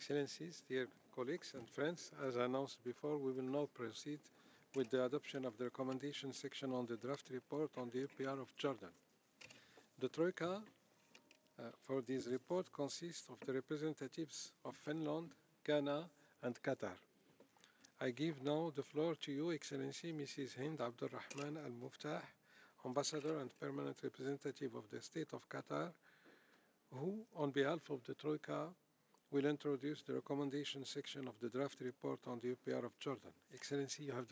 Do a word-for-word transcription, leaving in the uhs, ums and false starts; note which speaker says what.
Speaker 1: Excellencies, dear colleagues and friends, as announced before, we will now proceed with the adoption of the recommendation section on the draft report on the U P R of Jordan. The Troika uh, for this report consists of the representatives of Finland, Ghana, and Qatar. I give now the floor to you, Excellency Missus Hind Abdulrahman Al Muftah, Ambassador and Permanent Representative of the State of Qatar, who, on behalf of the Troika, will introduce the recommendation section of the draft report on the U P R of Jordan. Excellency, you have the